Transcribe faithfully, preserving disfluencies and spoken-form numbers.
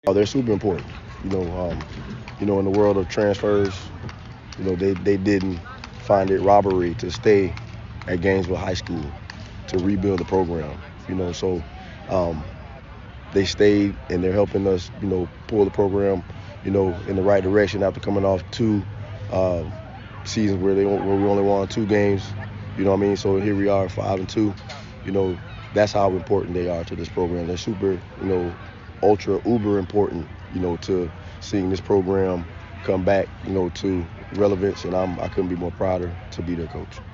Oh, they're super important. You know, um, you know, in the world of transfers, you know, they, they didn't find it robbery to stay at Gainesville High School to rebuild the program. You know, so um, they stayed and they're helping us, you know, pull the program, you know, in the right direction after coming off two uh, seasons where they where we only won two games. You know what I mean? So here we are, five and two. You know, that's how important they are to this program. They're super, you know, ultra uber important. You know, to seeing this program come back, you know, to relevance, and I'm I couldn't be more prouder to be their coach.